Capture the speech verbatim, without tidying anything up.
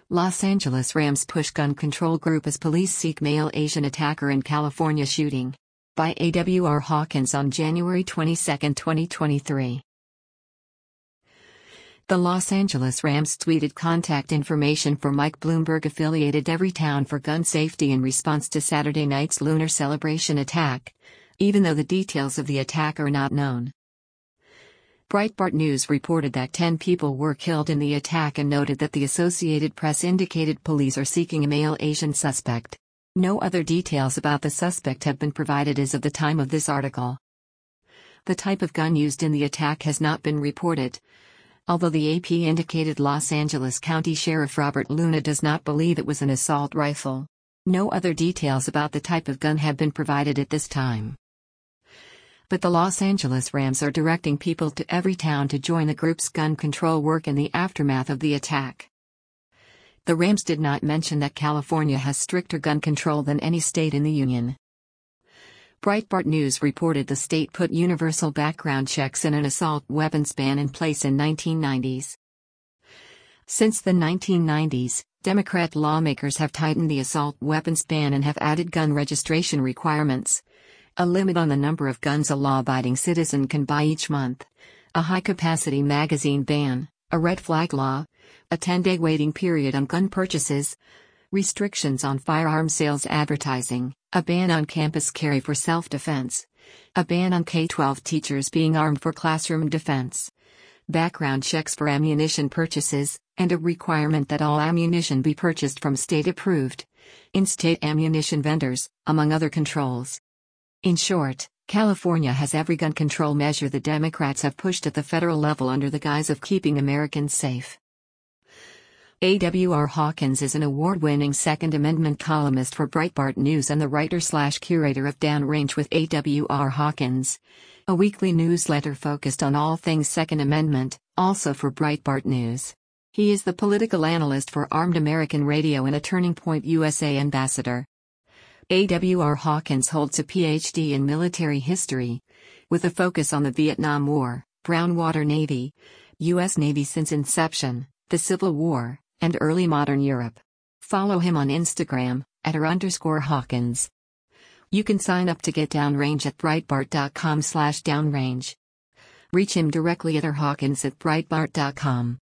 Los Angeles Rams push gun control group as police seek male Asian attacker in California shooting. By A W R Hawkins on January twenty-second, twenty twenty-three. The Los Angeles Rams tweeted contact information for Mike Bloomberg-affiliated Everytown for gun safety in response to Saturday night's lunar celebration attack, even though the details of the attack are not known. Breitbart News reported that ten people were killed in the attack and noted that the Associated Press indicated police are seeking a male Asian suspect. No other details about the suspect have been provided as of the time of this article. The type of gun used in the attack has not been reported, although the A P indicated Los Angeles County Sheriff Robert Luna does not believe it was an assault rifle. No other details about the type of gun have been provided at this time. But the Los Angeles Rams are directing people to Everytown to join the group's gun control work in the aftermath of the attack. The Rams did not mention that California has stricter gun control than any state in the union. Breitbart News reported the state put universal background checks and an assault weapons ban in place in nineteen nineties. Since the nineteen nineties, Democrat lawmakers have tightened the assault weapons ban and have added gun registration requirements, a limit on the number of guns a law-abiding citizen can buy each month, a high-capacity magazine ban, a red flag law, a ten-day waiting period on gun purchases, restrictions on firearm sales advertising, a ban on campus carry for self-defense, a ban on K twelve teachers being armed for classroom defense, background checks for ammunition purchases, and a requirement that all ammunition be purchased from state-approved, in-state ammunition vendors, among other controls. In short, California has every gun control measure the Democrats have pushed at the federal level under the guise of keeping Americans safe. A W R Hawkins is an award-winning Second Amendment columnist for Breitbart News and the writer-slash-curator of Downrange with A W R Hawkins, a weekly newsletter focused on all things Second Amendment, also for Breitbart News. He is the political analyst for Armed American Radio and a Turning Point U S A ambassador. A W R Hawkins holds a P H D in military history, with a focus on the Vietnam War, Brown Water Navy, U S Navy since inception, the Civil War, and early modern Europe. Follow him on Instagram, at R underscore Hawkins. You can sign up to get Downrange at Breitbart.com slash Downrange. Reach him directly at rhawkins at Breitbart dot com.